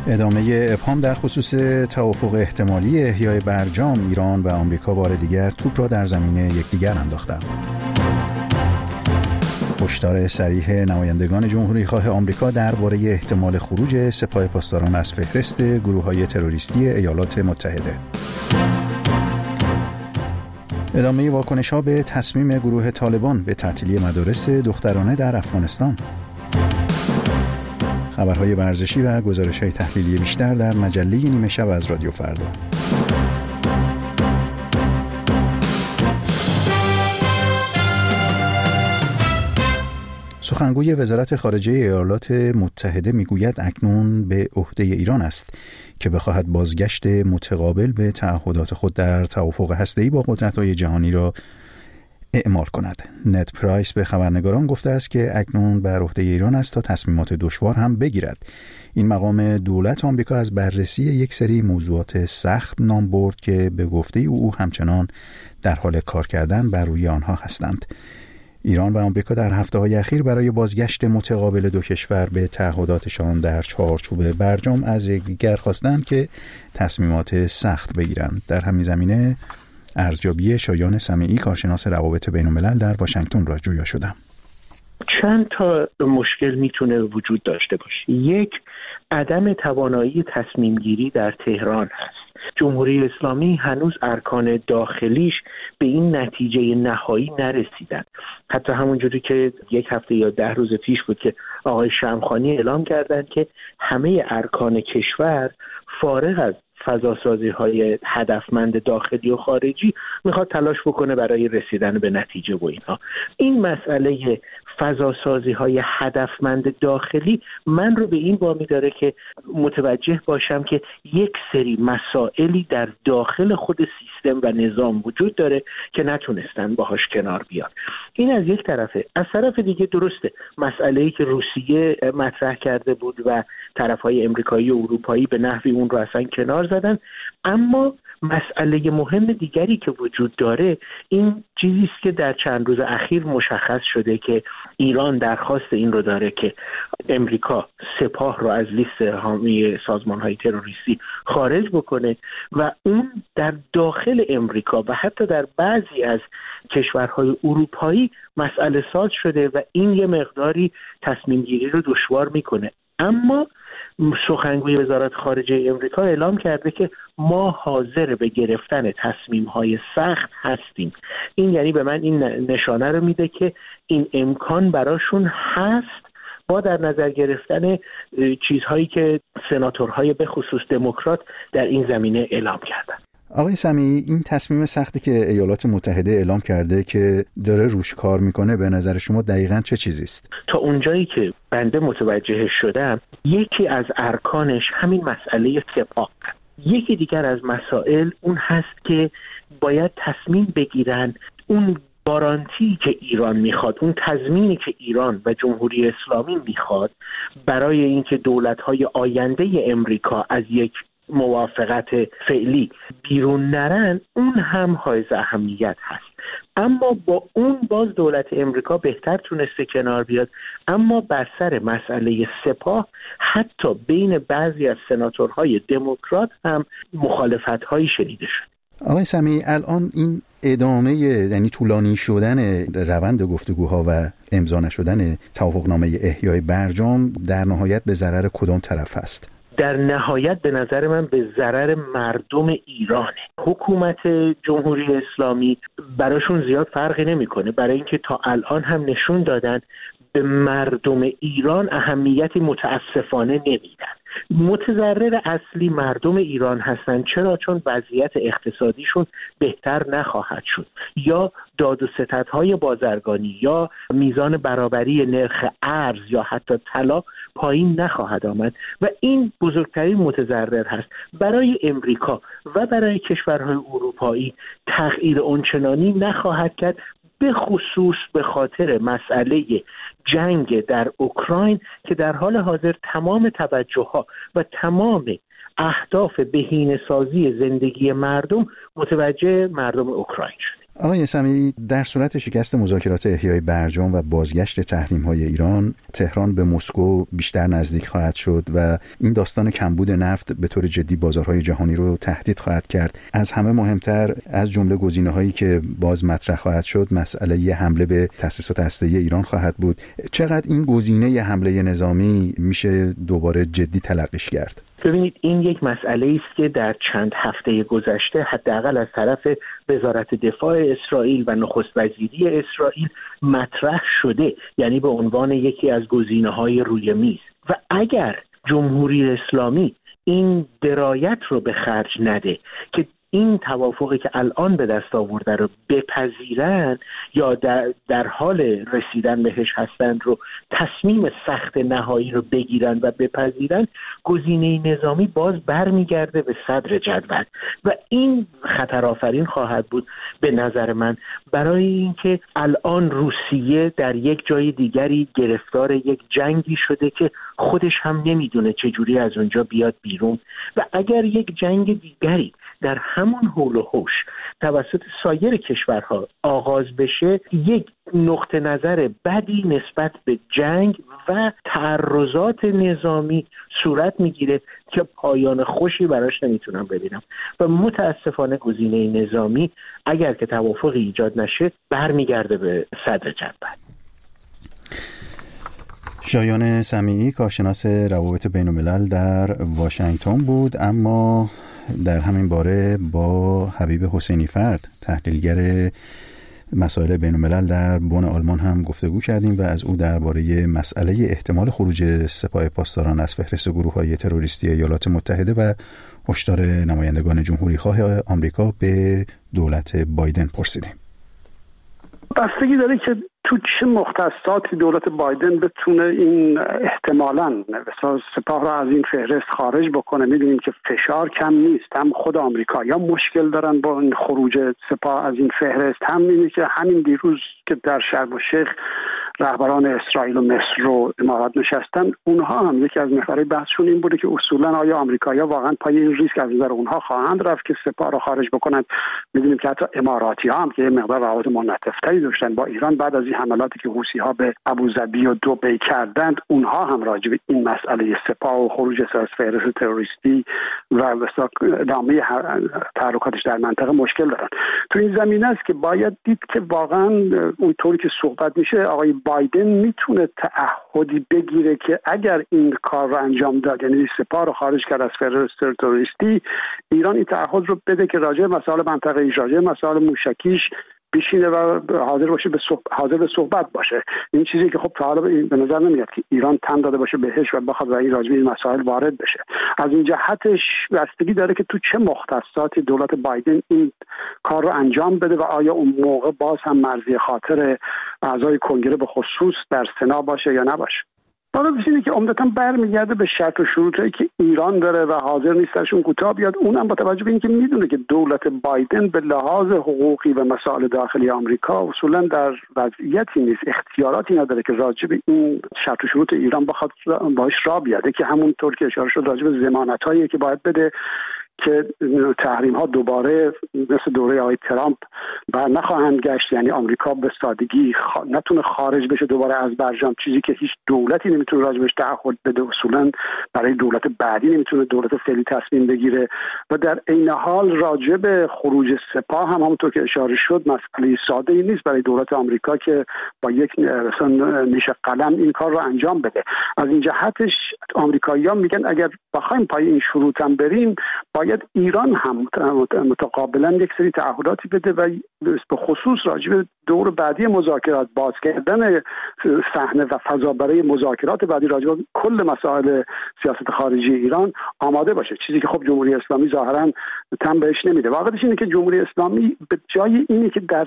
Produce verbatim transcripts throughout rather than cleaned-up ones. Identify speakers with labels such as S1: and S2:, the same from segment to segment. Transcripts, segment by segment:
S1: ادامه ابهام در خصوص توافق احتمالی احیای برجام، ایران و آمریکا بار دیگر توپ را در زمین یکدیگر انداختند. هشدار صریح نمایندگان جمهوری‌خواه آمریکا درباره احتمال خروج سپاه پاسداران از فهرست گروه‌های تروریستی ایالات متحده. ادامه واکنش‌ها به تصمیم گروه طالبان به تعطیلی مدارس دخترانه در افغانستان. خبرهای ورزشی و گزارش‌های تحلیلی بیشتر در مجله نیمه شب از رادیو فردا. سخنگوی وزارت خارجه ایالات متحده میگوید اکنون به عهده ایران است که بخواهد بازگشت متقابل به تعهدات خود در توافق هسته‌ای با قدرت‌های جهانی را اعمال کند. نت پرایس به خبرنگاران گفته است که اکنون بر عهده ایران است تا تصمیمات دشوار هم بگیرد. این مقام دولت آمریکا از بررسی یک سری موضوعات سخت نام برد که به گفته او همچنان در حال کار کردن بر روی آنها هستند. ایران و آمریکا در هفته‌های اخیر برای بازگشت متقابل دو کشور به تعهداتشان در چارچوب برجام از یکدیگر خواستند که تصمیمات سخت بگیرند. در همین زمینه ارزیابی شایان سمیعی، کارشناس روابط بین‌الملل در واشنگتن را جویا شدم.
S2: چند تا مشکل میتونه وجود داشته باشه. یک، عدم توانایی تصمیم گیری در تهران هست. جمهوری اسلامی هنوز ارکان داخلیش به این نتیجه نهایی نرسیدن. حتی همونجوری که یک هفته یا ده روز پیش بود که آقای شمخانی اعلام کردند که همه ارکان کشور فارغ از فضاسازی های هدفمند داخلی و خارجی میخواد تلاش بکنه برای رسیدن به نتیجه و اینها. این مسئله فضاسازی های هدفمند داخلی من رو به این وامی داره که متوجه باشم که یک سری مسائلی در داخل خود سیستم و نظام وجود داره که نتونستن باهاش کنار بیان. این از یک طرفه. از طرف دیگه درسته مسئله‌ای که روسیه مطرح کرده بود و طرف‌های امریکایی و اروپایی به نحوی اون رو اصلا کنار زدن، اما مسئله مهم دیگری که وجود داره این چیزی است که در چند روز اخیر مشخص شده که ایران درخواست این رو داره که امریکا سپاه رو از لیست حامی سازمان‌های تروریستی خارج بکنه و اون در داخل امریکا و حتی در بعضی از کشورهای اروپایی مسئله ساز شده و این یه مقداری تصمیم گیری رو دشوار میکنه. اما سخنگوی وزارت خارجه امریکا اعلام کرده که ما حاضر به گرفتن تصمیم‌های سخت هستیم. این یعنی به من این نشانه رو میده که این امکان براشون هست با در نظر گرفتن چیزهایی که سناتورهای به خصوص دموکرات در این زمینه اعلام کردن.
S1: آقای سمیعی، این تصمیم سختی که ایالات متحده اعلام کرده که داره روش کار میکنه به نظر شما دقیقاً چه چیزی است؟
S2: تا اونجایی که بنده متوجه شدم یکی از ارکانش همین مسئله سپاه. یکی دیگر از مسائل اون هست که باید تصمیم بگیرن اون گارانتی که ایران میخواد، اون تضمینی که ایران و جمهوری اسلامی میخواد برای اینکه دولت‌های آینده امریکا از یک موافقت فعلی بیرون نرن، اون هم حائز اهمیت هست. اما با اون باز دولت امریکا بهتر تونسته کنار بیاد، اما بر سر مسئله سپاه حتی بین بعضی از سناتورهای دموکرات هم مخالفت‌هایی شنیده شد.
S1: آقای سمیعی، الان این ادامه یعنی طولانی شدن روند گفتگوها و امضا نشدن توافقنامه احیای برجام در نهایت به ضرر کدام طرف است؟
S2: در نهایت به نظر من به ضرر مردم ایرانه. حکومت جمهوری اسلامی براشون زیاد فرقی نمیکنه، برای اینکه تا الان هم نشون دادن به مردم ایران اهمیتی متاسفانه نمیدن. متضرر اصلی مردم ایران هستن. چرا؟ چون وضعیت اقتصادیشون بهتر نخواهد شد، یا داد و ستدهای بازرگانی، یا میزان برابری نرخ ارز یا حتی طلا پایین نخواهد آمد و این بزرگترین متضرر هست. برای امریکا و برای کشورهای اروپایی تغییر اونچنانی نخواهد کرد، به خصوص به خاطر مسئله جنگ در اوکراین که در حال حاضر تمام توجه‌ها و تمام اهداف بهینه‌سازی زندگی مردم متوجه مردم اوکراین شده.
S1: آقای سمیعی، در صورت شکست مذاکرات احیای برجام و بازگشت تحریم‌های ایران، تهران به مسکو بیشتر نزدیک خواهد شد و این داستان کمبود نفت به طور جدی بازارهای جهانی رو تهدید خواهد کرد. از همه مهمتر از جمله گزینه‌هایی که باز مطرح خواهد شد، مسئله حمله به تأسیسات هسته‌ای ایران خواهد بود. چقدر این گزینه حمله نظامی میشه دوباره جدی تلقیش کرد؟
S2: ببینید، این یک مسئله است که در چند هفته گذشته حداقل از طرف وزارت دفاع اسرائیل و نخست وزیری اسرائیل مطرح شده، یعنی به عنوان یکی از گزینه‌های روی میز. و اگر جمهوری اسلامی این درایت رو به خرج نده که این توافقی که الان به دست آورده رو بپذیرن یا در, در حال رسیدن بهش هستند رو تصمیم سخت نهایی رو بگیرن و بپذیرن، گزینه نظامی باز برمیگرده به صدر جدول و این خطرآفرین خواهد بود به نظر من، برای اینکه الان روسیه در یک جای دیگری گرفتار یک جنگی شده که خودش هم نمیدونه چجوری از اونجا بیاد بیرون و اگر یک جنگ دیگری در همون حول و حوش توسط سایر کشورها آغاز بشه، یک نقطه نظر بدی نسبت به جنگ و تعرضات نظامی صورت میگیره که پایان خوشی براش نمیتونم ببینم و متاسفانه گزینه نظامی اگر که توافقی ایجاد نشه برمیگرده به صدر جدول.
S1: شایان سمیعی، کارشناس روابط بین الملل در واشنگتن بود. اما در همین باره با حبیب حسینی فرد، تحلیلگر مسائل بین الملل در بن آلمان هم گفتگو کردیم و از او درباره مسئله احتمال خروج سپاه پاسداران از فهرست گروه‌های تروریستی ایالات متحده و هشدار نمایندگان جمهوری خواه آمریکا به دولت بایدن پرسیدیم.
S3: بستگی داره که تو چه مختصاتی دولت بایدن بتونه این احتمالاً سپاه را از این فهرست خارج بکنه. میدونیم که فشار کم نیست، هم خود آمریکا یا مشکل دارن با این خروج سپاه از این فهرست، هم اینه که همین دیروز که در شرم الشیخ رهبران اسرائیل و مصر رو امارات نشستن، اونها هم یکی از محورهای بحثشون این بوده که اصولاً آیا آمریکایی‌ها واقعاً پای این ریسک از نظر اونها خواهند رفت که سپاه رو خارج بکنند. میدونیم که حتی اماراتی‌ها هم که مقدار روابط منعطف‌تری داشتن با ایران بعد از این حملاتی که حوثی‌ها به ابوظبی و دبی کردند، اونها هم راجع به این مسئله سپاه و خروج از فهرست تروریستی و ادامه تحرکاتش در منطقه مشکل دارن. تو این زمینه است که باید دید که واقعاً اونطوری که صحبت میشه آقای بایدن میتونه تعهدی بگیره که اگر این کار رو انجام داد، یعنی سپاه رو خارج کرد از فهرست تروریستی، ایران این تعهد رو بده که راجع به مسائل منطقه‌ای، راجع به مسائل موشکیش بشینه و حاضر باشه به صحبت، حاضر به صحبت باشه. این چیزی که خب تا حالا به نظر نمیاد که ایران تن داده باشه بهش و بخواد این راجع به این مسائل وارد بشه. از این جهتش بستگی داره که تو چه مختصاتی دولت بایدن این کار رو انجام بده و آیا اون موقع باز هم مرزی خاطر اعضای کنگره به خصوص در سنا باشه یا نباشه. حالا چیزی که عمدتاً برمیگرده به شرط و شروطی که ایران داره و حاضر نیستشون کوتاه بیاد، اونم با توجه به اینکه میدونه که دولت بایدن به لحاظ حقوقی و مسائل داخلی آمریکا اصولاً در وضعیتی نیست، اختیاراتی نداره که راجع به این شرط و شروط ایران بخواد باهاش را بیاده، که همونطور که اشاره شد راجع به ضمانتایی که باید بده که تحریم ها دوباره مثل دوره آقای ترامپ بر نخواهند گشت، یعنی آمریکا به سادگی خ... نتونه خارج بشه دوباره از برجام، چیزی که هیچ دولتی نمیتونه راجبش تعهد بده، اصولا برای دولت بعدی نمیتونه دولت فعلی تصمیم بگیره. و در عین حال راجع به خروج سپاه هم همونطور که اشاره شد مسئله ساده ای نیست برای دولت آمریکا که با یک مثلا نیش قلم این کار رو انجام بده. از این جهتش آمریکایی‌ها میگن اگر بخوایم پای این شروط هم بریم، باید ایران هم متقابلا یک سری تعهداتی بده و به خصوص راجع به دور بعدی مذاکرات، باز کردن صحنه و فضا برای مذاکرات بعدی راجع به کل مسائل سیاست خارجی ایران آماده باشه، چیزی که خب جمهوری اسلامی ظاهرا تن بهش نمیده. واقعیتش اینه که جمهوری اسلامی به جای اینی که در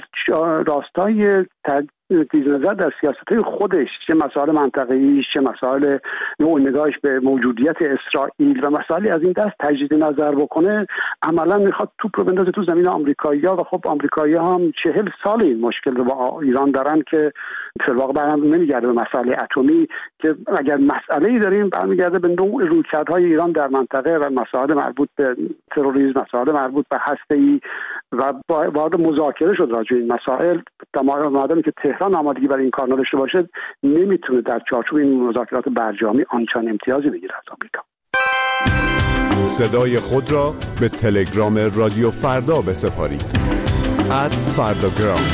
S3: راستای تجدید نظر در سیاست‌های خودش، چه مسائل منطقه‌ای، چه مسائل نوع نگاهش به موجودیت اسرائیل و مسائلی از این دست تجدید نظر بکنه، عملاً میخواد توپ رو بندازه تو زمین آمریکایی‌ها و خب آمریکایی‌ها هم چهل سال این مشکل رو با ایران دارن که در واقع برام نمیگرده به مسئله اتمی، که اگر مسئله‌ای داریم برمیگرده به نوع رویکردهای ایران در منطقه و مسائل مربوط به تروریسم، مسائل مربوط به هسته‌ای و وارد مذاکره شد راجع به این مسائل. مادامی که تهران آمادگی برای این کار نداشته باشه نمیتونه در چارچوب این مذاکرات برجامی آنچنان امتیازی بگیره از آمریکا.
S4: صدای خود را به تلگرام رادیو فردا بسپارید. ات فرداگرام.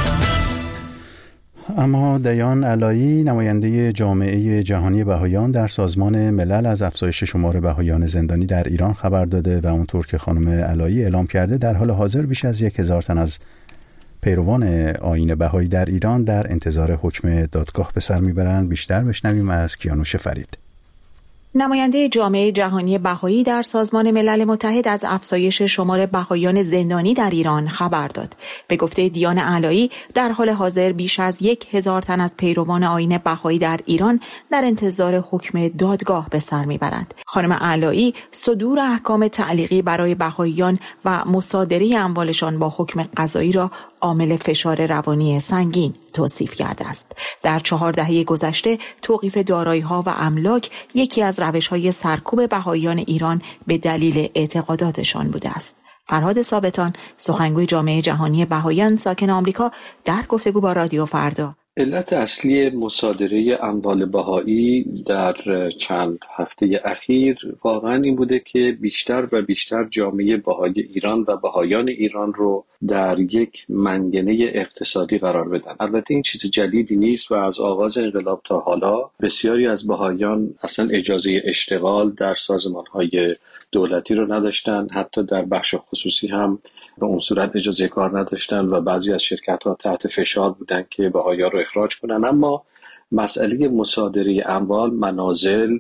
S1: اما دیان علایی نماینده جامعه جهانی بهائیان در سازمان ملل از افزایش شمار بهائیان زندانی در ایران خبر داده و اونطور که خانم علایی اعلام کرده در حال حاضر بیش از یک هزار تن از پیروان آیین بهایی در ایران در انتظار حکم دادگاه به سر میبرند. بیشتر بشنویم از کیانوش فرید.
S5: نماینده جامعه جهانی بهایی در سازمان ملل متحد از افزایش شمار بهائیان زندانی در ایران خبر داد. به گفته دیان علایی در حال حاضر بیش از یک هزار تن از پیروان آیین بهایی در ایران در انتظار حکم دادگاه به سر میبرند. خانم علایی صدور احکام تعلیقی برای بهائیان و مصادره اموالشان با حکم قضایی را عامل فشار روانی سنگین توصیف کرده است. در چهار دهه گذشته توقیف دارایی‌ها و املاک یکی از روش‌های سرکوب بهائیان ایران به دلیل اعتقاداتشان بوده است. فرهاد ثابتان، سخنگوی جامعه جهانی بهائیان ساکن آمریکا، در گفتگو با رادیو فردا
S6: علت اصلی مصادره اموال بهایی در چند هفته اخیر واقعا این بوده که بیشتر و بیشتر جامعه بهایی ایران و بهایان ایران رو در یک منگنه اقتصادی قرار بدن. البته این چیز جدیدی نیست و از آغاز انقلاب تا حالا بسیاری از بهایان اصلا اجازه اشتغال در سازمان‌های دولتی رو نداشتن، حتی در بخش خصوصی هم به اون صورت اجازه کار نداشتن و بعضی از شرکت‌ها تحت فشار بودن که بهائیان رو اخراج کنن. اما مسئله مصادره اموال، منازل،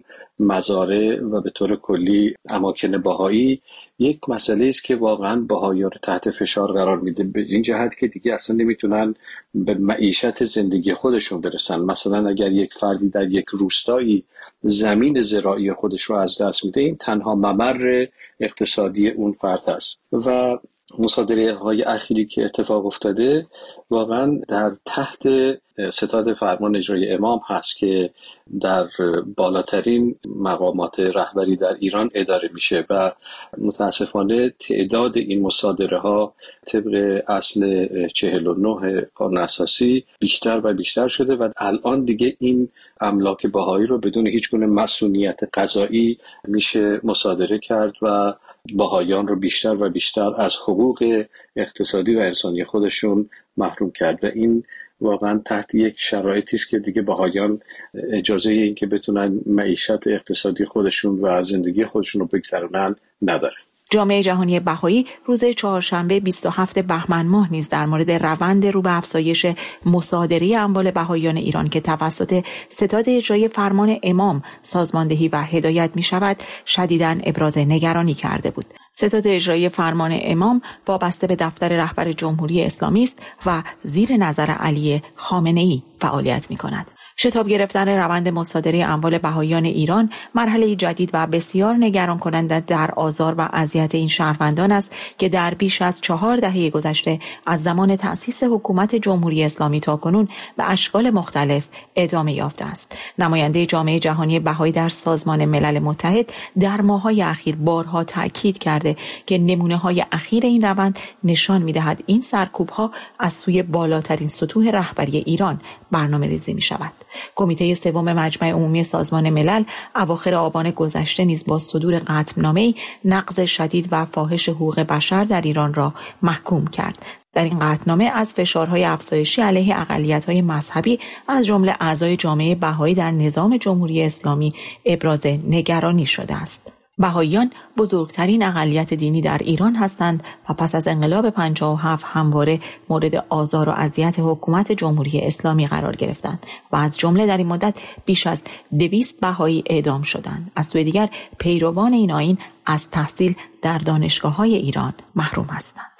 S6: مزارع و به طور کلی اماکن بهایی یک مسئله است که واقعا بهائیان رو تحت فشار قرار میده، به این جهت که دیگه اصلا نمیتونن به معیشت زندگی خودشون برسن. مثلا اگر یک فردی در یک روستایی زمین زراعی خودش رو از دست میده، این تنها ممر اقتصادی اون فرد است. و مصادره های اخیری که اتفاق افتاده واقعا در تحت ستاد فرمان اجرایی امام هست که در بالاترین مقامات رهبری در ایران اداره میشه و متاسفانه تعداد این مصادره ها طبق اصل چهل و نه قانون اساسی بیشتر و بیشتر شده و الان دیگه این املاک بهایی رو بدون هیچ گونه مسئولیت قضایی میشه مصادره کرد و بهائیان رو بیشتر و بیشتر از حقوق اقتصادی و انسانی خودشون محروم کرد و این واقعا تحت یک شرایطی است که دیگه بهائیان اجازه این که بتونن معیشت اقتصادی خودشون و زندگی خودشون رو بگذرونن نداره.
S5: جامعه جهانی بهایی روز چهارشنبه بیست و هفتم بهمن ماه نیز در مورد روند رو به افزایش مصادره اموال بهائیان ایران که توسط ستاد اجرایی فرمان امام سازماندهی و هدایت می شود شدیداً ابراز نگرانی کرده بود. ستاد اجرایی فرمان امام وابسته به دفتر رهبر جمهوری اسلامی است و زیر نظر علی خامنه‌ای فعالیت می کند. شتاب گرفتن روند مصادره اموال بهائیان ایران مرحله جدید و بسیار نگران کننده در آزار و اذیت این شهروندان است که در بیش از چهار دهه گذشته از زمان تأسیس حکومت جمهوری اسلامی تا کنون به اشکال مختلف ادامه یافته است. نماینده جامعه جهانی بهایی در سازمان ملل متحد در ماه‌های اخیر بارها تأکید کرده که نمونه‌های اخیر این روند نشان می‌دهد این سرکوب‌ها از سوی بالاترین سطوح رهبری ایران برنامه‌ریزی می‌شود. کمیته سوم مجمع عمومی سازمان ملل اواخر آبان گذشته نیز با صدور قطعنامه‌ای نقض شدید و فاحش حقوق بشر در ایران را محکوم کرد. در این قطعنامه از فشارهای افزایشی علیه اقلیت‌های مذهبی از جمله اعضای جامعه بهایی در نظام جمهوری اسلامی ابراز نگرانی شده است. بهائیان بزرگترین اقلیت دینی در ایران هستند و پس از انقلاب پنجاه و هفت همواره مورد آزار و اذیت حکومت جمهوری اسلامی قرار گرفتند و از جمله در این مدت بیش از دویست بهایی اعدام شدند. از سوی دیگر پیروان این آیین از تحصیل در دانشگاه‌های ایران محروم هستند.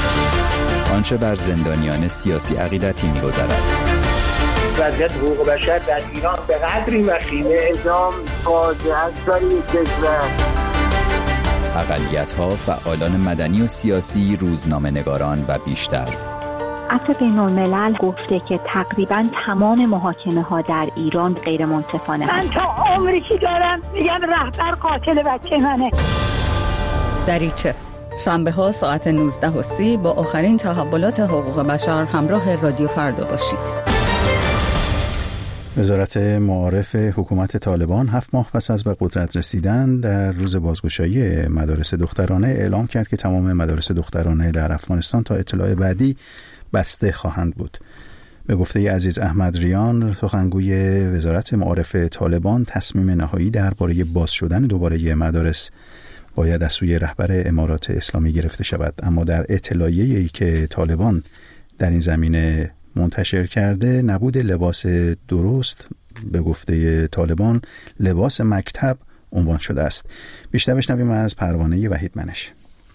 S7: آنچه بر زندانیان سیاسی عقیدتی می‌گذرد.
S2: وضعیت حقوق بشر در ایران به قدری وخیمه اعدام فاجعه است برای کشور.
S7: اقلیت‌ها، فعالان مدنی و سیاسی، روزنامه‌نگاران و بیشتر
S8: عفو بین‌الملل گفته که تقریبا تمام محاکمه ها در ایران غیر منصفانه
S9: من تا عمری که دارم میگم رهبر قاتل بچه منه.
S10: دریچه شنبه ها ساعت نوزده و سی با آخرین تحولات حقوق بشر همراه رادیو فردا باشید.
S1: وزارت معارف حکومت طالبان هفت ماه پس از به قدرت رسیدن در روز بازگشایی مدارس دخترانه اعلام کرد که تمام مدارس دخترانه در افغانستان تا اطلاع بعدی بسته خواهند بود. به گفته عزیز احمد ریان، سخنگوی وزارت معارف طالبان، تصمیم نهایی درباره باز شدن دوباره مدارس باید از سوی رهبر امارات اسلامی گرفته شود، اما در اطلاعیه‌ای که طالبان در این زمینه منتشر کرده، نبود لباس درست به گفته طالبان لباس مکتب عنوان شده است. بیشتر بشنویم از پروانه وحید منش.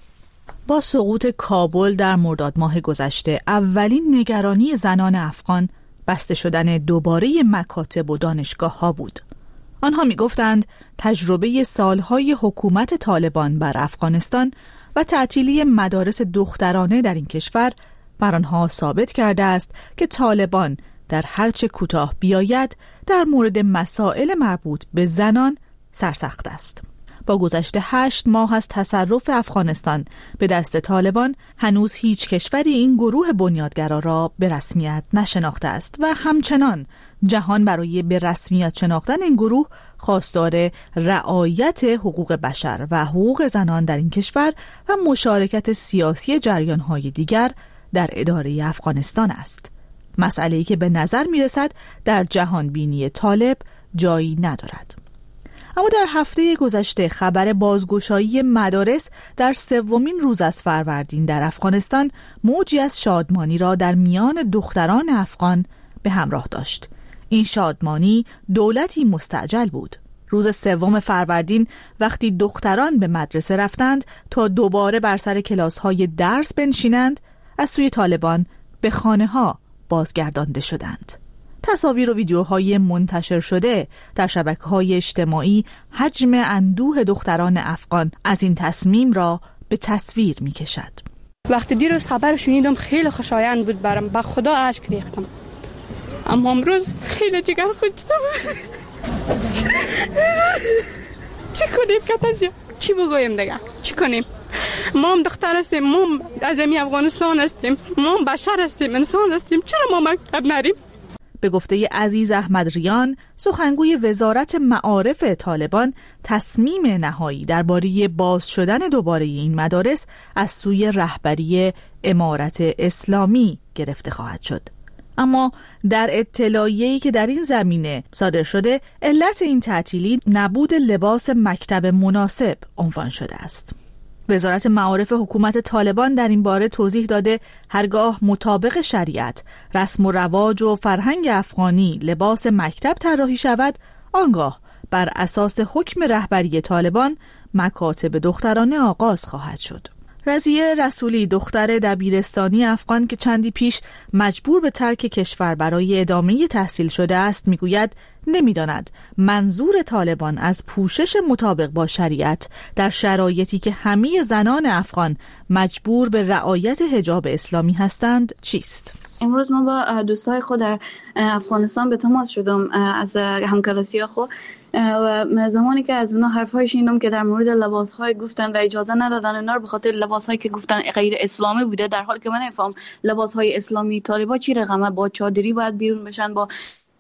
S11: با سقوط کابل در مرداد ماه گذشته، اولین نگرانی زنان افغان بسته شدن دوباره مکاتب و دانشگاه ها بود. آنها می گفتند تجربه سالهای حکومت طالبان بر افغانستان و تعطیلی مدارس دخترانه در این کشور بر آنها ثابت کرده است که طالبان در هرچه کوتاه بیاید در مورد مسائل مربوط به زنان سرسخت است. با گذشت هشت ماه از تصرف افغانستان به دست طالبان، هنوز هیچ کشوری این گروه بنیادگرا را به رسمیت نشناخته است و همچنان جهان برای به رسمیت شناختن این گروه خواستار رعایت حقوق بشر و حقوق زنان در این کشور و مشارکت سیاسی جریان‌های دیگر در اداره افغانستان است. مسئله‌ای که به نظر می‌رسد در جهان بینی طالب جایی ندارد. اما در هفته گذشته خبر بازگشایی مدارس در سومین روز از فروردین در افغانستان موجی از شادمانی را در میان دختران افغان به همراه داشت. این شادمانی دولتی مستعجل بود. روز سوم فروردین وقتی دختران به مدرسه رفتند تا دوباره بر سر کلاس‌های درس بنشینند، از سوی طالبان به خانه‌ها بازگردانده شدند. تصاویر و ویدیوهای منتشر شده در شبکه‌های اجتماعی حجم اندوه دختران افغان از این تصمیم را به تصویر می‌کشد.
S12: وقتی دیروز خبر شنیدم خیلی خوشایند بود برام، با خدا اشک ریختم. اما امروز خیلی جگر خودم. چی کنیم کاتازیا؟ چی بگویم دیگه؟ چی کنیم؟ ما هم دختر هستیم، ما هم از امی افغانستان هستیم، ما هم بشر هستیم، انسان هستیم، چرا ما مکتب نریم؟
S11: به گفته عزیز احمد ریان، سخنگوی وزارت معارف طالبان، تصمیم نهایی درباره باز شدن دوباره این مدارس از سوی رهبری امارت اسلامی گرفته خواهد شد. اما در اطلاعیه‌ای که در این زمینه صادر شده، علت این تعطیلی نبود لباس مکتب مناسب عنوان شده است. وزارت معارف حکومت طالبان در این باره توضیح داده هرگاه مطابق شریعت، رسم و رواج و فرهنگ افغانی لباس مکتب طراحی شود، آنگاه بر اساس حکم رهبری طالبان مکاتب دخترانه آغاز خواهد شد. رضیه رسولی، دختر دبیرستانی افغان که چندی پیش مجبور به ترک کشور برای ادامه تحصیل شده است، میگوید نمیداند منظور طالبان از پوشش مطابق با شریعت در شرایطی که همه زنان افغان مجبور به رعایت حجاب اسلامی هستند چیست.
S13: امروز ما با دوستای خود در افغانستان به تماس شدم از همکلاسی خود و زمانی که از اونا حرفای شنیدم که در مورد لباسهای گفتن و اجازه ندادن اونا رو به خاطر لباسهایی که گفتن غیر اسلامی بوده، در حالی که من نمیفهم لباسهای اسلامی طالبا چی رقمه، با چادری باید بیرون بشن، با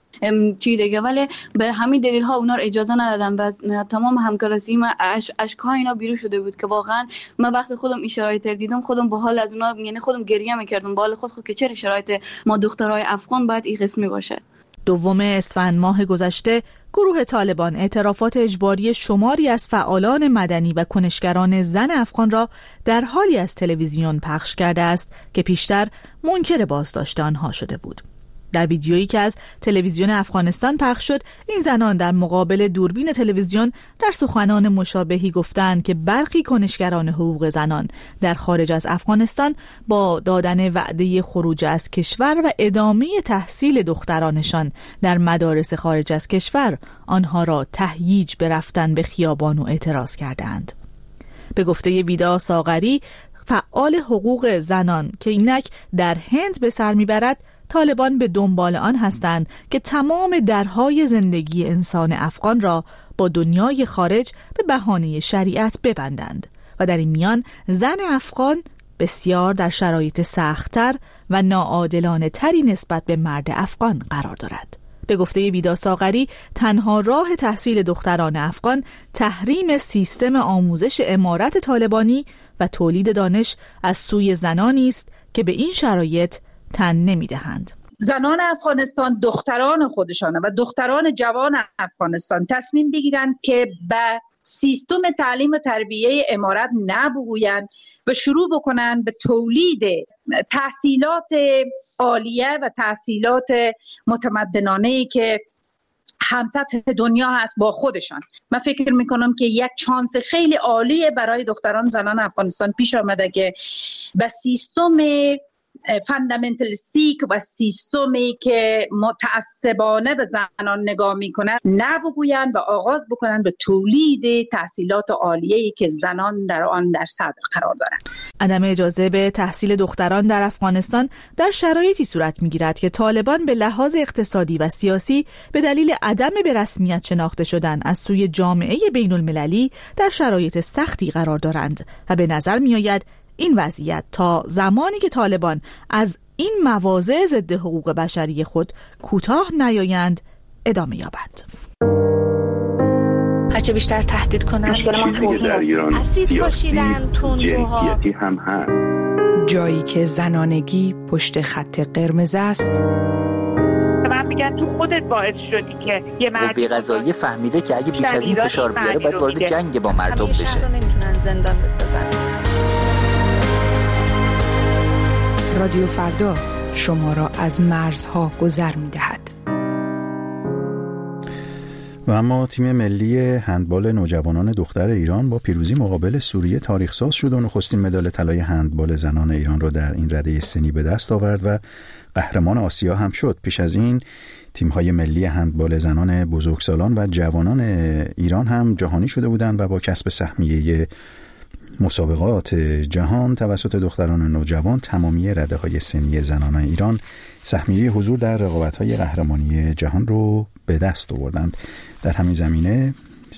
S13: چی دیگه، ولی به همین دلیل ها اونا رو اجازه ندادن و تمام همکلاسی ما اش اشکای اینا بیرون شده بود که واقعا من وقتی خودم این شرایط دیدم خودم با حال از اونا، یعنی خودم گریه میکردم با حال خود خود که چه شرایط ما دخترای افغان باید این قسمی باشه.
S11: دوم اسفند ماه گذشته گروه طالبان اعترافات اجباری شماری از فعالان مدنی و کنشگران زن افغان را در حالی از تلویزیون پخش کرده است که پیشتر منکر بازداشت آنها شده بود. در ویدیویی که از تلویزیون افغانستان پخش شد، این زنان در مقابل دوربین تلویزیون در سخنان مشابهی گفتند که برخی کنشگران حقوق زنان در خارج از افغانستان با دادن وعده خروج از کشور و ادامه تحصیل دخترانشان در مدارس خارج از کشور آنها را تهییج به رفتن به خیابان و اعتراض کردند. به گفته ویدا ساغری، فعال حقوق زنان که اینک در هند به سر میبرد، طالبان به دنبال آن هستند که تمام درهای زندگی انسان افغان را با دنیای خارج به بهانه شریعت ببندند و در این میان زن افغان بسیار در شرایط سخت‌تر و ناعادلانه تری نسبت به مرد افغان قرار دارد. به گفته ویدا ساغری، تنها راه تحصیل دختران افغان تحریم سیستم آموزش امارت طالبانی و تولید دانش از سوی زنانی است که به این شرایط تن نمی‌دهند.
S14: زنان افغانستان دختران خودشان و دختران جوان افغانستان تصمیم بگیرند که به سیستم تعلیم و تربیه امارت نبگویند و شروع بکنن به تولید تحصیلات عالیه و تحصیلات متمدنانه‌ای که همسطح دنیا هست با خودشان. من فکر میکنم که یک چانس خیلی عالیه برای دختران زنان افغانستان پیش آمده که به سیستم فاندامنتالیستیک و سیستمی که متعصبانه به زنان نگاه میکنن نبگویند و آغاز بکنن به تولید تحصیلات عالیه‌ای که زنان در آن در صدر قرار دارند.
S11: عدم اجازه به تحصیل دختران در افغانستان در شرایطی صورت میگیرد که طالبان به لحاظ اقتصادی و سیاسی به دلیل عدم به رسمیت شناخته شدن از سوی جامعه بین المللی در شرایط سختی قرار دارند و به نظر میآید این وضعیت تا زمانی که طالبان از این مواضع ضد حقوق بشری خود کوتاه نیایند ادامه یابد.
S15: هرچه بیشتر تهدید کنند اسید پاشیدن تندروها
S16: هم هست.
S17: جایی که زنانگی پشت خط قرمز است.
S9: من میگن تو خودت باعث شدی که یه مرد
S18: قوه قضاییه فهمیده که اگه بیش از این فشار بیاره باید وارد جنگ با مردم بشه.
S15: نمیتونن زندان بسازن.
S17: رادیو فردا شما را از مرزها گذر می‌دهد.
S1: و اما تیم ملی هندبال نوجوانان دختر ایران با پیروزی مقابل سوریه تاریخ ساز شد و نخستین مدال طلای هندبال زنان ایران را در این رده سنی به دست آورد و قهرمان آسیا هم شد. پیش از این تیم‌های ملی هندبال زنان بزرگسالان و جوانان ایران هم جهانی شده بودند و با کسب سهمیه مسابقات جهان توسط دختران نوجوان تمامی رده‌های سنی زنان ایران سهمیه حضور در رقابت‌های قهرمانی جهان رو به دست آوردند. در همین زمینه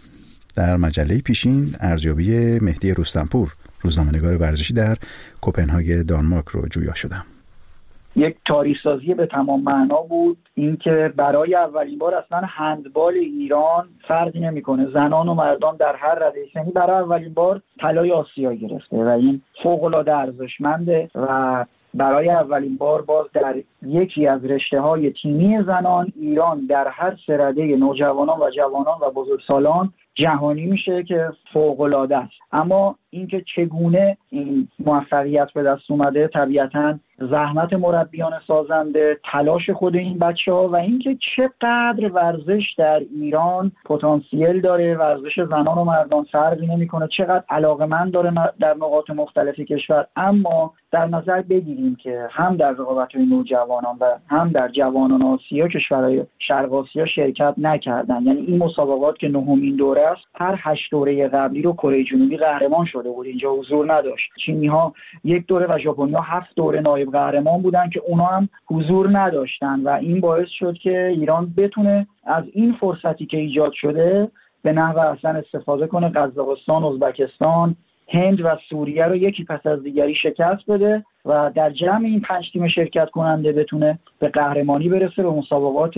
S1: در مجله پیشین ارزیابی مهدی رستمپور، روزنامه‌نگار ورزشی در کوپنهاگ دانمارک رو جویا شدم.
S19: یک تاریخ سازی به تمام معنا بود، اینکه برای اولین بار اصلا هندبال ایران فرقی نمیکنه، زنان و مردان در هر رده سنی برای اولین بار طلای آسیا گرفته و این فوق‌العاده ارزشمنده و برای اولین بار باز در یکی از رشته‌های تیمی زنان ایران در هر سه رده نوجوانان و جوانان و بزرگسالان جهانی میشه که فوق‌العاده است. اما اینکه چگونه این موفقیت به دست اومده طبیعتاً زحمت مربیان سازنده، تلاش خود این بچه‌ها و اینکه چقدر ورزش در ایران پتانسیل داره، ورزش زنان و مردان فرقی نمی‌کنه، چقدر علاقه‌مند داره در نقاط مختلف کشور. اما در نظر بگیریم که هم در رقابت‌های نوجوانان و هم در جوانان آسیا کشورهای شرق آسیا شرکت نکردن، یعنی این مسابقات که نهمین دوره است، هر هشت دوره قبلی رو کره جنوبی قهرمان شده بود، اینجا حضور نداشت. چینی‌ها یک دوره و ژاپنی‌ها هفت دوره نایب قهرمان بودن که اونا هم حضور نداشتن و این باعث شد که ایران بتونه از این فرصتی که ایجاد شده به نحو احسن استفاده کنه. قزاقستان، ازبکستان، هند و سوریه رو یکی پس از دیگری شکست بده و در جمع این پنج تیم شرکت کننده بتونه به قهرمانی برسه، به مسابقات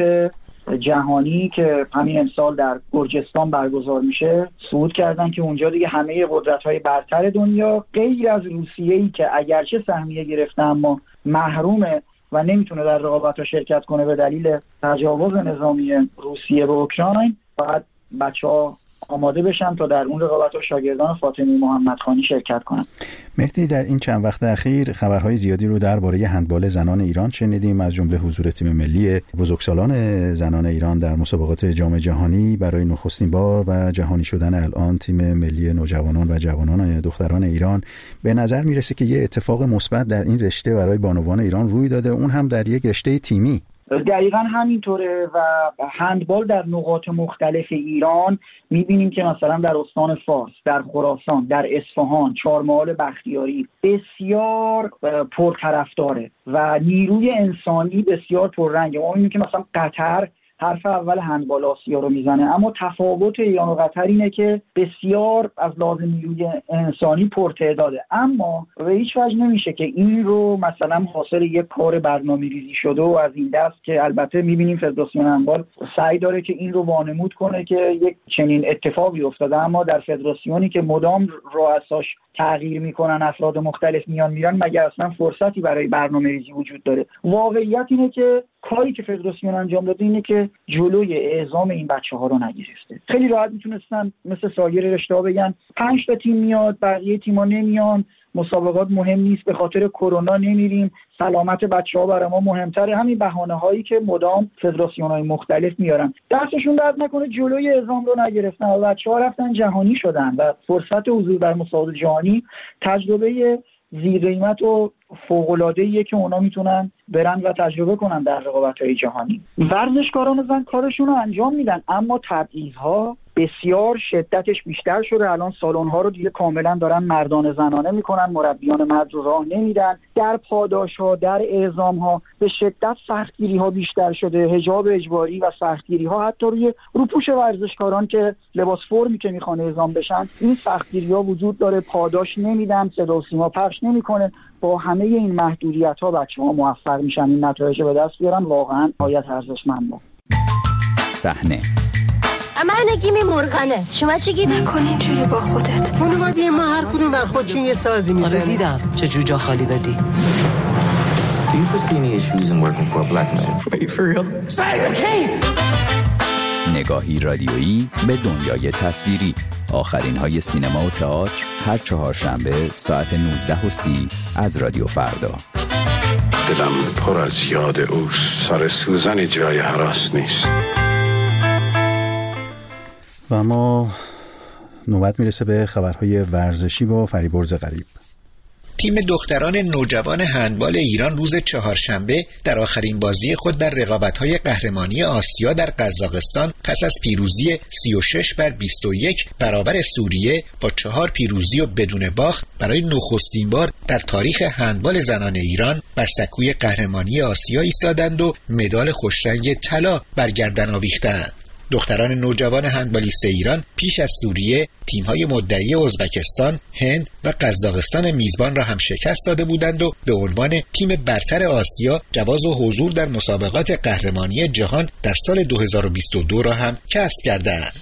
S19: جهانی که همین امسال در گرجستان برگزار میشه صعود کردن که اونجا دیگه همه قدرت‌های برتر دنیا غیر از روسیه‌ای که اگرچه سهمیه گرفته اما محرومه و نمیتونه در رقابت‌ها شرکت کنه به دلیل تجاوز نظامی روسیه به اوکراین، فقط بچه‌ها آماده بشن تا در اون رقابت‌ها شاگردان فاطمی محمدخانی شرکت کنن.
S1: مهدی، در این چند وقت اخیر خبرهای زیادی رو درباره هندبال زنان ایران شنیدیم، از جمله حضور تیم ملی بزرگسالان زنان ایران در مسابقات جام جهانی برای نخستین بار و جهانی شدن الان تیم ملی نوجوانان و جوانان دختران ایران. به نظر میرسه که یه اتفاق مثبت در این رشته برای بانوان ایران روی داده، اون هم در یک رشته تیمی.
S19: دقیقا همینطوره و هندبال در نقاط مختلف ایران میبینیم که مثلا در استان فارس، در خراسان، در اصفهان، چهارمحال بختیاری بسیار پرطرفداره و نیروی انسانی بسیار پررنگه. ما میبینیم که مثلا قطر حرف اول هندبال آسیا رو میزنه، اما تفاوت ایران و قطر اینه که بسیار از لحاظ نیروی انسانی پرتعداده، اما به هیچ وجه نمیشه که این رو مثلا حاصل یک کار برنامه‌ریزی شده و از این دست که البته میبینیم فدراسیون هندبال سعی داره که این رو وانمود کنه که یک چنین اتفاقی افتاده، اما در فدراسیونی که مدام رؤساش تغییر میکنن، افراد مختلف میان میرن، مگر اصلا فرصتی برای برنامه‌ریزی وجود داره؟ واقعیت اینه که کاری که فدراسیون انجام داده اینه که جلوی اعزام این بچه‌ها رو نگرفته. خیلی راحت میتونستن مثل سایر رشته‌ها بگن پنج تا تیم میاد، بقیه تیم‌ها نمیان، مسابقات مهم نیست، به خاطر کرونا نمیریم، سلامت بچه‌ها برای ما مهمتره. همین بهانه‌هایی که مدام فدراسیون‌های مختلف میارن، دستشون درد نکنه جلوی اعزام رو نگرفتن و بچه‌ها رفتن جهانی شدن و فرصت حضور در مسابقات جهانی تجربه زیرقیمت و فوق‌العاده‌ایه که اونا میتونن برن و تجربه کنن در رقابت‌های جهانی. ورزشکاران زن کارشون رو انجام میدن، اما تبعیض‌ها بسیار شدتش بیشتر شده. الان سالن‌ها رو دیگه کاملا دارن مردان زنانه میکنن، مربیان مرد رو راه نمیدن. در پاداش‌ها، در اعزام‌ها به شدت سختگیری‌ها بیشتر شده، حجاب اجباری و سختگیری‌ها حتی روی روپوش ورزشکاران که لباس فرمی که میخوان اعزام بشن، این سختگیری‌ها وجود داره. پاداش نمیدن، صدا و سیما پخش نمیکنه. با همه این محدودیت‌ها بچه‌ها موفق میشن این نتایج به دست بیارن. واقعا باید ارزشمنده.
S7: صحنه
S16: من نگیمی مرغنه، شما چی گیدی؟
S20: نکن اینجوری با خودت.
S21: خانواده ما هر کدوم بر خودشون یه سازی میزنه.
S20: آره دیدم چه جوجا خالی دادی.
S22: Do you foresee any issues in working for a black man?
S20: Are you for real?
S7: نگاهی رادیویی به دنیای تصویری. آخرین های سینما و تئاتر هر چهارشنبه ساعت نوزده و سی از رادیو فردا.
S23: دلم پر از یاد اوست، سر سوزن جای هراس نیست.
S1: و اما نوبت میرسه به خبرهای ورزشی با فریبرز غریب.
S24: تیم دختران نوجوان هندبال ایران روز چهارشنبه در آخرین بازی خود در رقابت‌های قهرمانی آسیا در قزاقستان پس از پیروزی سی و شش بر بیست و یک برابر سوریه با چهار پیروزی و بدون باخت برای نخستین بار در تاریخ هندبال زنان ایران بر سکوی قهرمانی آسیا ایستادند و مدال خوشرنگ طلا بر گردن آویختند. دختران نوجوان هندبالیست ایران پیش از سوریه تیم‌های مدعی ازبکستان، هند و قزاقستان میزبان را هم شکست داده بودند و به عنوان تیم برتر آسیا جواز و حضور در مسابقات قهرمانی جهان در سال دو هزار و بیست و دو را هم کسب کردند.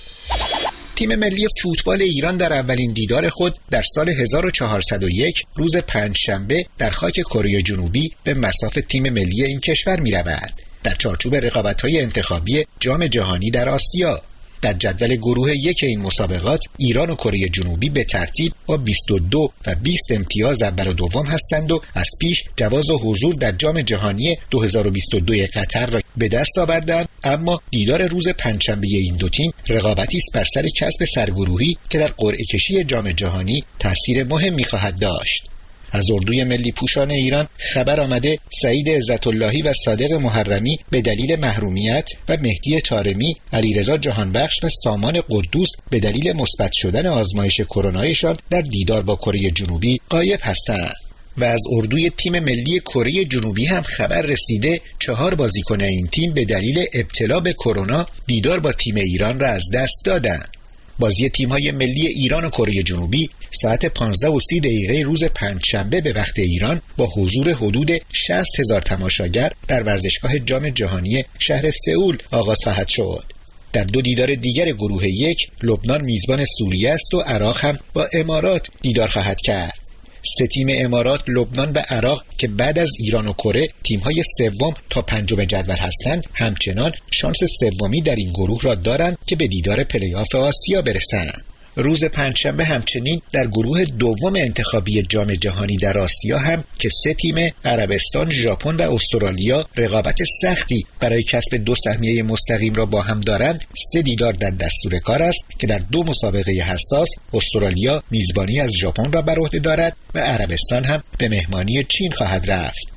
S24: تیم ملی فوتبال ایران در اولین دیدار خود در سال هزار و چهارصد و یک روز پنجشنبه در خاک کره جنوبی به مصاف تیم ملی این کشور می‌رود. در چارچوب رقابت‌های انتخابی جام جهانی در آسیا. در جدول گروه یک این مسابقات ایران و کره جنوبی به ترتیب با بیست و دو و بیست امتیاز اول و دوم هستند و از پیش جواز و حضور در جام جهانی دو هزار و بیست و دو قطر را به دست آوردند، اما دیدار روز پنجشنبه این دو تیم رقابتی است بر سر کسب سرگروهی که در قرعه کشی جام جهانی تأثیر مهمی خواهد داشت. از اردوی ملی پوشان ایران خبر آمده سعید عزت‌اللهی و صادق محرمی به دلیل محرومیت و مهدی طارمی، علیرضا جهانبخش و سامان قدوس به دلیل مثبت شدن آزمایش کرونایشان در دیدار با کره جنوبی غایب هستند. و از اردوی تیم ملی کره جنوبی هم خبر رسیده چهار بازیکن این تیم به دلیل ابتلا به کرونا دیدار با تیم ایران را از دست دادند. بازی تیم‌های ملی ایران و کره جنوبی ساعت پانزده و سی دقیقه روز پنجشنبه به وقت ایران با حضور حدود شصت هزار تماشاگر در ورزشگاه جام جهانی شهر سئول آغاز خواهد شد. در دو دیدار دیگر گروه یک لبنان میزبان سوریه است و عراق هم با امارات دیدار خواهد کرد. سه تیم امارات، لبنان و عراق که بعد از ایران و کره تیم‌های سوم تا پنجم جدول هستند، همچنان شانس سومی در این گروه را دارند که به دیدار پلی‌آف آسیا برسند. روز پنجشنبه همچنین در گروه دوم انتخابی جام جهانی در آسیا هم که سه تیم عربستان، ژاپن و استرالیا رقابت سختی برای کسب دو سهمیه مستقیم را با هم دارند، سه دیدار در دستور کار است که در دو مسابقه حساس استرالیا میزبانی از ژاپن را بر عهده دارد و عربستان هم به مهمانی چین خواهد رفت.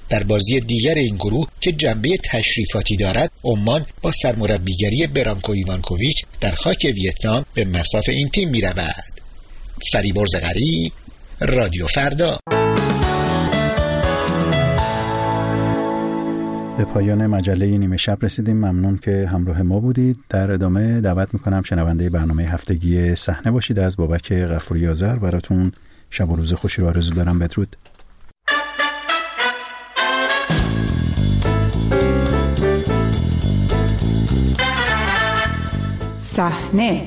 S24: در بازی دیگر این گروه که جنبه تشریفاتی دارد، عمان با سرمربیگری برانکو ایوانکوویچ در خاک ویتنام به مصاف این تیم می رود. فریبرز غریب، رادیو فردا.
S1: به پایان مجله نیمه شب رسیدیم. ممنون که همراه ما بودید. در ادامه دعوت میکنم شنونده برنامه هفتگی صحنه باشید. از بابک غفوری آذر براتون شب و روز خوشی رو آرزو دارم. بدرود.
S17: صحنه،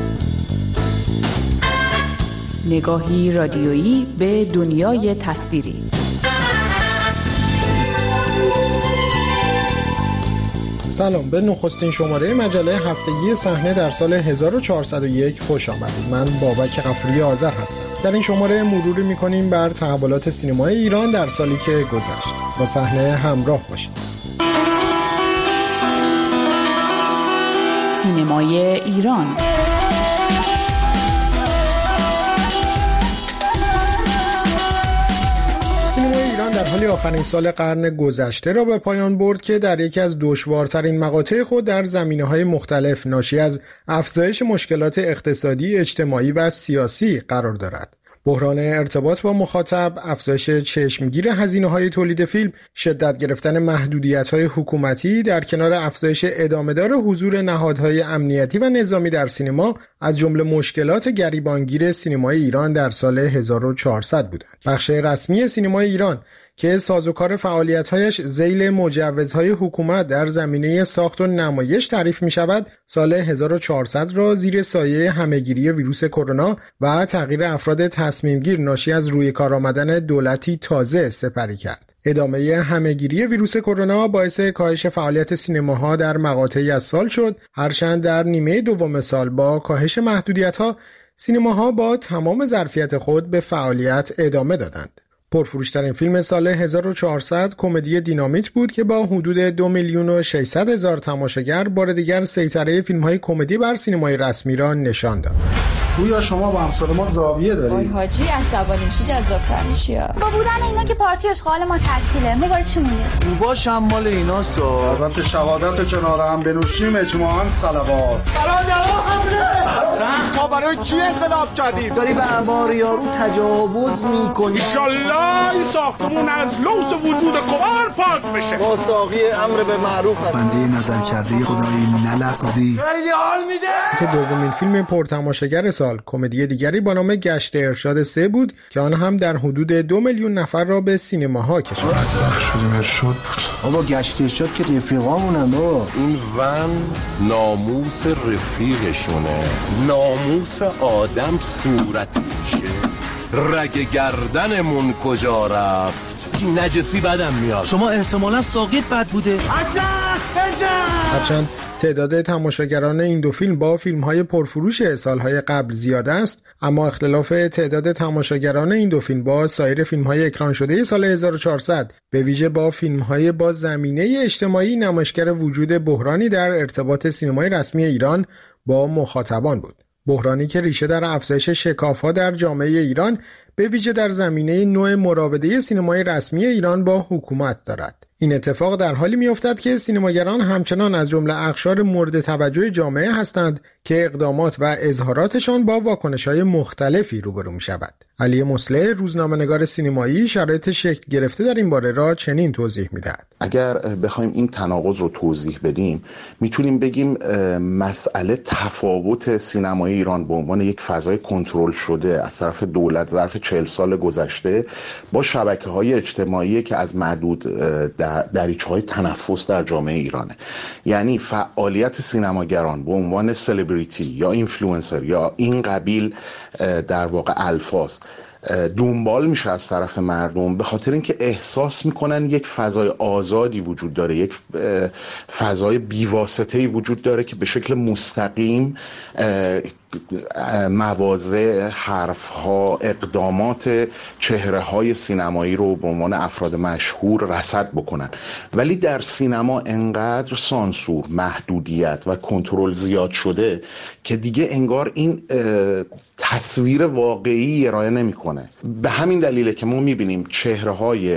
S17: نگاهی رادیویی به دنیای تصویری.
S3: سلام، به نخستین شماره مجله هفتگی صحنه در سال هزار و چهارصد و یک خوش آمدید. من بابک غفوری آذر هستم. در این شماره مروری می‌کنیم بر تحولات سینمای ایران در سالی که گذشت. با صحنه همراه باشید.
S17: سینمای ایران.
S3: سینمای ایران در حال آخرین سال قرن گذشته را به پایان برد که در یکی از دشوارترین مقاطع خود در زمینه‌های مختلف ناشی از افزایش مشکلات اقتصادی، اجتماعی و سیاسی قرار دارد. بحران ارتباط با مخاطب، افزایش چشمگیر هزینه‌های تولید فیلم، شدت گرفتن محدودیت‌های حکومتی در کنار افزایش ادامه‌دار حضور نهادهای امنیتی و نظامی در سینما از جمله مشکلات گریبانگیر سینمای ایران در سال هزار و چهارصد بودند. بخش رسمی سینمای ایران که سازوکار فعالیت‌هایش ذیل مجوزهای حکومت در زمینه ساخت و نمایش تعریف می‌شود، سال هزار و چهارصد را زیر سایه همه‌گیری ویروس کرونا و تغییر افراد تصمیمگیر ناشی از روی کار آمدن دولتی تازه سپری کرد. ادامه همه‌گیری ویروس کرونا باعث کاهش فعالیت سینماها در مقاطعی از سال شد، هرچند در نیمه دوم سال با کاهش محدودیت‌ها سینماها با تمام ظرفیت خود به فعالیت ادامه دادند. پرفروشترین فیلم سال هزار و چهارصد کمدی دینامیت بود که با حدود دو میلیون و ششصد هزار تماشاگر بار دیگر سیطره فیلم‌های کمدی بر سینمای رسمی را نشان داد.
S4: گویا شما با امثال ما زاویه دارید.
S5: وای حاجی عصبانی میشی جذاب‌تر میشی.
S6: با بودن اینا که پارتی اشغال ما تعطیله. ما برای چی مونیم؟
S4: خوباش هم مال ایناست. حضرت شهادت کنار هم بنوشیم اجماعاً صلوات. برای حمله. حسن ما برای چی انقلاب کردیم؟
S25: داری به اعمار یارو تجاوز میکنی.
S26: ان شاءالله این ساختمون از لوث وجود کفار پاک بشه.
S25: ما ساقی امر به معروف هستیم.
S4: بنده نظر کرده خدای نلغزی.
S25: خیلی حال میده.
S3: که دومین فیلم پرتماشاگر سال کمدی دیگری با نام گشت ارشاد سه بود که آن هم در حدود دو میلیون نفر را به سینماها کشاند.
S4: بدبخت شدیم ارشاد.
S25: بابا گشت ارشاد که رفیقامونن بابا.
S27: این ون ناموس رفیقشونه. ناموس آدم صورت میشه. رگ گردنمون کجا رفت؟ این نجسی بدم میاد.
S25: شما احتمالا ساقیت بد بوده.
S3: هرچند تعداد تماشاگران این دو فیلم با فیلم‌های پرفروش سال‌های قبل زیاد است، اما اختلاف تعداد تماشاگران این دو فیلم با سایر فیلم‌های اکران شده سال هزار و چهارصد، به ویژه با فیلم‌های با زمینه اجتماعی، نمایشگر وجود بحرانی در ارتباط سینمای رسمی ایران با مخاطبان بود. بحرانی که ریشه در افزایش شکاف‌ها در جامعه ایران، به ویژه در زمینه نوع مراوده سینمای رسمی ایران با حکومت دارد. این اتفاق در حالی می‌افتد که سینماگران همچنان از جمله اقشار مورد توجه جامعه هستند که اقدامات و اظهاراتشان با واکنش‌های مختلفی روبرو می‌شود. علی مصلح، روزنامه‌نگار سینمایی، شرایط شکل گرفته در این باره را چنین توضیح می‌دهد.
S28: اگر بخوایم این تناقض رو توضیح بدیم، میتونیم بگیم مسئله تفاوت سینمای ایران به عنوان یک فضای کنترل شده از طرف دولت ظرف چهل سال گذشته با شبکه‌های اجتماعی که از معدود در دریچه‌های تنفس در جامعه ایرانه. یعنی فعالیت سینماگران به عنوان سلبریتی یا اینفلوئنسر یا این قبیل در واقع الفاظ دنبال میشه از طرف مردم، به خاطر اینکه احساس میکنن یک فضای آزادی وجود داره، یک فضای بیواسطه‌ای وجود داره که به شکل مستقیم مواضع، حرفها، اقدامات چهره‌های سینمایی رو به عنوان افراد مشهور رصد بکنن. ولی در سینما انقدر سانسور، محدودیت و کنترل زیاد شده که دیگه انگار این تصویر واقعی ارائه نمیکنه. به همین دلیله که ما میبینیم چهره‌های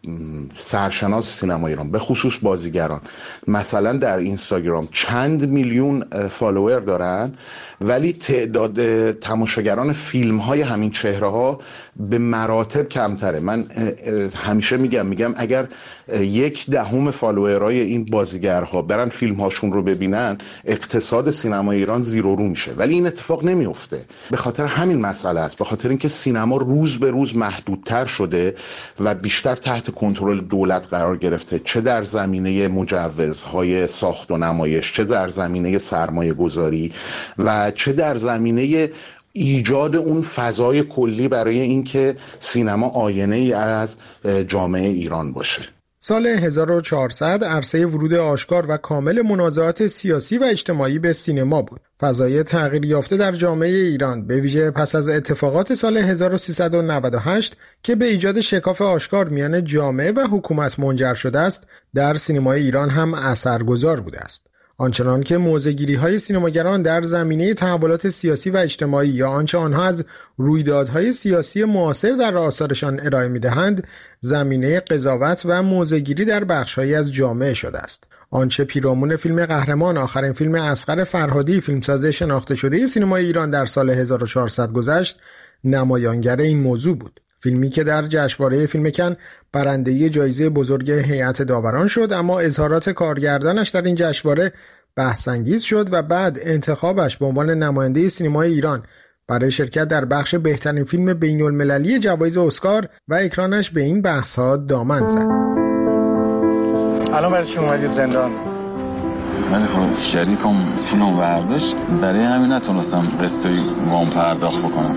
S28: سرشناس سینما ایران به خصوص بازیگران مثلا در اینستاگرام چند میلیون فالوور دارن ولی تعداد تماشاگران فیلم های همین چهره ها به مراتب کمتره. من همیشه میگم میگم اگر یک دهم فالوورای این بازیگرها برن فیلم هاشون رو ببینن اقتصاد سینما ایران زیرو رو میشه، ولی این اتفاق نمیفته. به خاطر همین مسئله است، به خاطر اینکه سینما روز به روز محدودتر شده و بیشتر تحت کنترل دولت قرار گرفته، چه در زمینه مجوزهای ساخت و نمایش، چه در زمینه سرمایه گذاری و چه در زمینه ایجاد اون فضای کلی برای اینکه سینما آینه ای از جامعه ایران باشه.
S3: سال هزار و چهارصد عرصه ورود آشکار و کامل منازعات سیاسی و اجتماعی به سینما بود. فضای تغییر یافته در جامعه ایران به ویژه پس از اتفاقات سال هزار و سیصد و نود و هشت که به ایجاد شکاف آشکار میان جامعه و حکومت منجر شده است، در سینمای ایران هم اثرگذار بوده است. آنچنان که موضع‌گیری‌های سینماگران در زمینه تحولات سیاسی و اجتماعی یا آنچه آنها از رویدادهای سیاسی معاصر در آثارشان ارائه می‌دهند، زمینه قضاوت و موضع‌گیری در بخش‌هایی از جامعه شده است. آنچه پیرامون فیلم قهرمان، آخرین فیلم اصغر فرهادی، فیلمساز شناخته شده سینمای ایران در سال هزار و چهارصد گذشت، نمایانگر این موضوع بود. فیلمی که در جشنواره فیلم کن برنده جایزه بزرگ هیئت داوران شد، اما اظهارات کارگردانش در این جشنواره بحث‌انگیز شد و بعد انتخابش به عنوان نماینده سینمای ایران برای شرکت در بخش بهترین فیلم بین‌المللی جوایز اسکار و اکرانش به این بحث‌ها دامن زد.
S2: الان برای چی اومدید زندان؟
S8: ولی خب شریکم فیلم برداشت، برای همین نتونستم قسطی وام پرداخت بکنم.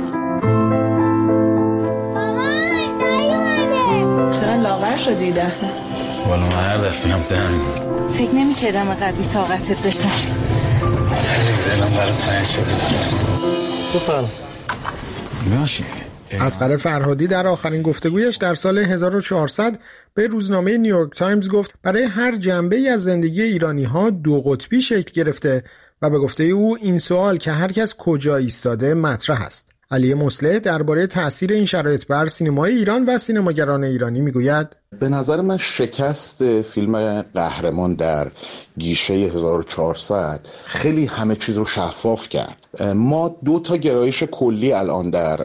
S9: لاغر شدی دفعه
S8: والا من هر دفعه هم دارم
S9: فکر نمی کردم قبلی طاقتت بشم.
S8: دلم برات تنگ شده.
S2: بفرم.
S8: باشه.
S3: اصغر فرهادی در آخرین گفتگویش در سال هزار و چهارصد به روزنامه نیویورک تایمز گفت برای هر جنبه‌ای از زندگی ایرانی‌ها دو قطبی شکل گرفته و به گفته او این سوال که هر کس کجا ایستاده مطرح است. علی مصلح درباره تأثیر این شرایط بر سینمای ایران و سینماگران ایرانی میگوید
S28: به نظر من شکست فیلم قهرمان در گیشه هزار و چهارصد خیلی همه چیز رو شفاف کرد. ما دو تا گرایش کلی الان در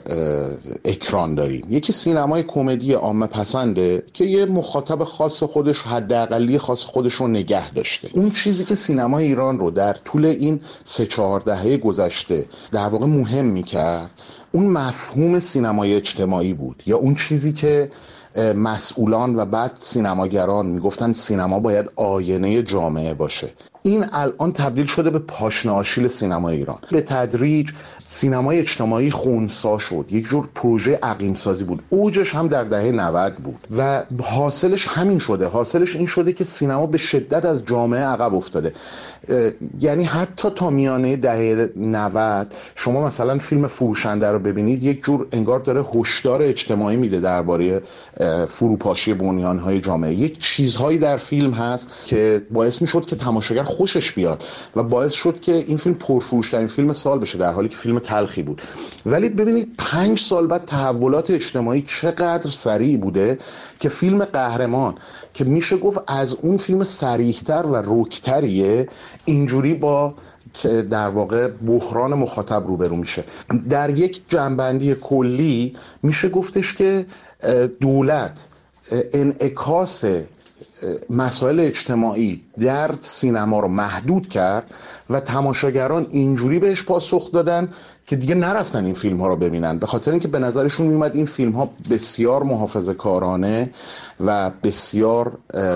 S28: اکران داریم. یکی سینمای کمدی عامه پسنده که یه مخاطب خاص خودش، حداقلی خاص خودش رو نگه داشته. اون چیزی که سینمای ایران رو در طول این سه چهار دهه گذشته در واقع مهم میکرد اون مفهوم سینمای اجتماعی بود، یا اون چیزی که مسئولان و بعد سینماگران میگفتن سینما باید آینه جامعه باشه. این الان تبدیل شده به پاشنه آشیل سینمای ایران. به تدریج سینمای اجتماعی خنثی شد، یک جور پروژه عقیم سازی بود. اوجش هم در دهه نود بود و حاصلش همین شده. حاصلش این شده که سینما به شدت از جامعه عقب افتاده. یعنی حتی تا میانه دهه نود شما مثلا فیلم فروشنده رو ببینید، یک جور انگار داره هشدار اجتماعی میده درباره فروپاشی بنیانهای جامعه. یک چیزهایی در فیلم هست که باعث میشد که تماشاگر خوشش بیاد و باعث شد که این فیلم پرفروشترین فیلم سال بشه، در حالی که فیلم تلخی بود. ولی ببینید پنج سال بعد تحولات اجتماعی چقدر سریع بوده که فیلم قهرمان که میشه گفت از اون فیلم صریح‌تر و رک‌تریه، اینجوری با که در واقع بحران مخاطب روبرو میشه. در یک جنبندی کلی میشه گفتش که دولت انعکاس مسائل اجتماعی در سینما رو محدود کرد و تماشاگران اینجوری بهش پاسخ دادن که دیگه نرفتن این فیلم ها رو ببینن، به خاطر اینکه به نظرشون میومد این فیلم ها بسیار محافظه کارانه و بسیار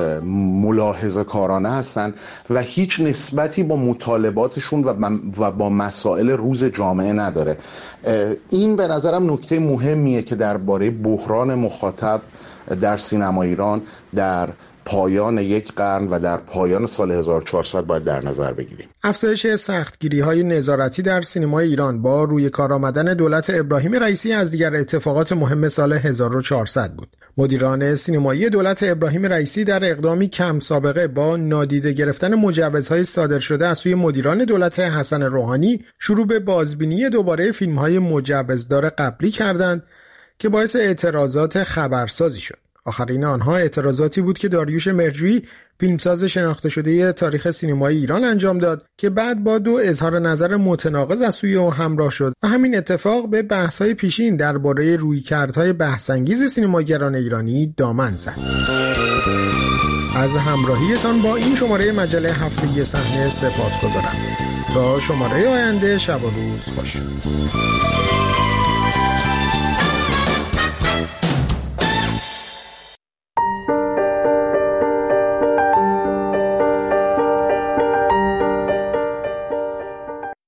S28: ملاحظه کارانه هستن و هیچ نسبتی با مطالباتشون و با مسائل روز جامعه نداره. این به نظرم نکته مهمیه که درباره بحران مخاطب در سینما ایران در پایان یک قرن و در پایان سال هزار و چهارصد باید در نظر بگیریم.
S3: افزایش سختگیری‌های نظارتی در سینمای ایران با روی کار آمدن دولت ابراهیم رئیسی از دیگر اتفاقات مهم سال هزار و چهارصد بود. مدیران سینمایی دولت ابراهیم رئیسی در اقدامی کم سابقه با نادیده گرفتن مجوزهای صادر شده از سوی مدیران دولت حسن روحانی شروع به بازبینی دوباره فیلم‌های مجوزدار قبلی کردند که باعث اعتراضات خبرسازی شد. آخرین آنها اعتراضاتی بود که داریوش مرجویی فیلمساز شناخته شده تاریخ سینمای ایران انجام داد که بعد با دو اظهار نظر متناقض از سوی او همراه شد و همین اتفاق به بحث‌های پیشین درباره رویکردهای بحث‌انگیز سینماگران ایرانی دامن زد. از همراهیتان با این شماره مجله هفتگی صحنه سپاسگزارم. تا شماره آینده شب و روز خوش.